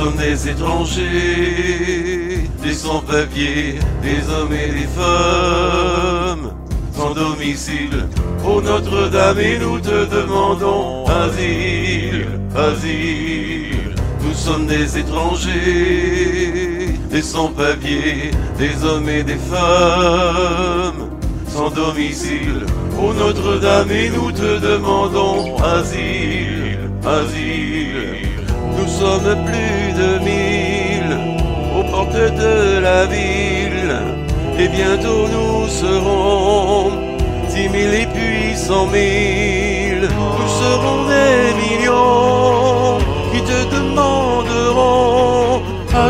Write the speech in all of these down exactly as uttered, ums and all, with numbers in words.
sommes des étrangers, des sans-papiers, des hommes et des femmes, sans domicile. Ô Notre-Dame, et nous te demandons asile, asile. Nous sommes des étrangers, des sans-papiers, des hommes et des femmes, sans domicile. Ô Notre-Dame, et nous te demandons asile, asile. Nous sommes plus de mille aux portes de la ville, et bientôt nous serons dix mille et puis cent mille. Nous serons des millions qui te demanderont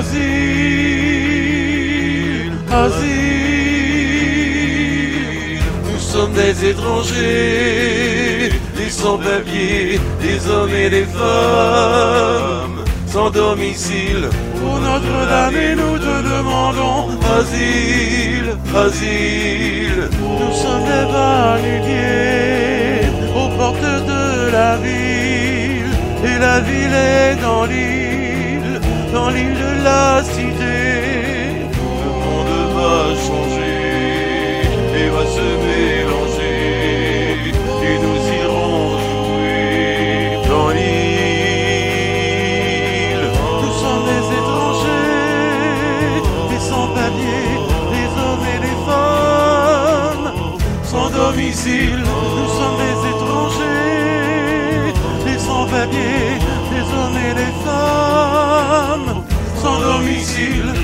asile, asile. Nous sommes des étrangers, des sans-papiers, des hommes et des femmes, sans domicile. Ô Notre-Dame, et nous te demandons asile, asile. Nous sommes des va-nu-pieds aux portes de la ville, et la ville est dans l'île, dans l'île de la cité. Le monde va changer et va se mélanger, et nous irons jouer dans l'île. Nous sommes des étrangers, des sans-papiers, des hommes et des femmes, sans domicile. Nous sommes des étrangers, des sans-papiers, des hommes et des femmes, sans domicile.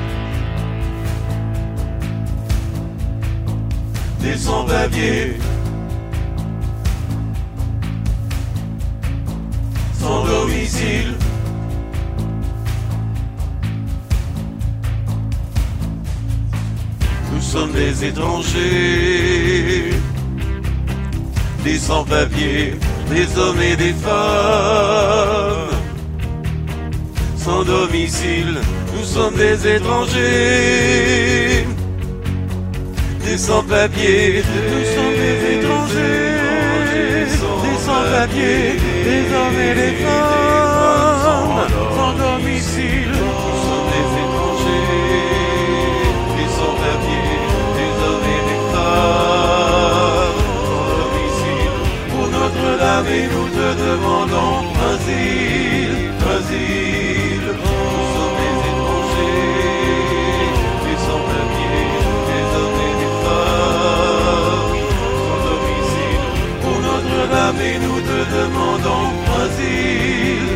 Des sans-papiers, sans domicile. Nous sommes des étrangers, des sans-papiers, des hommes et des femmes, sans domicile. Nous sommes des étrangers, des sans-papiers. Nous sommes des étrangers, des sans-papiers, des hommes et des femmes, sans domicile. Nous sommes des étrangers, des sans-papiers, des hommes et des femmes, sans domicile. Pour Notre-Dame, et nous te demandons asile, asile. Nous sommes des étrangers, des sans-papiers, des hommes et des femmes, sans domicile. Pour Notre-Dame, et nous te demandons asile.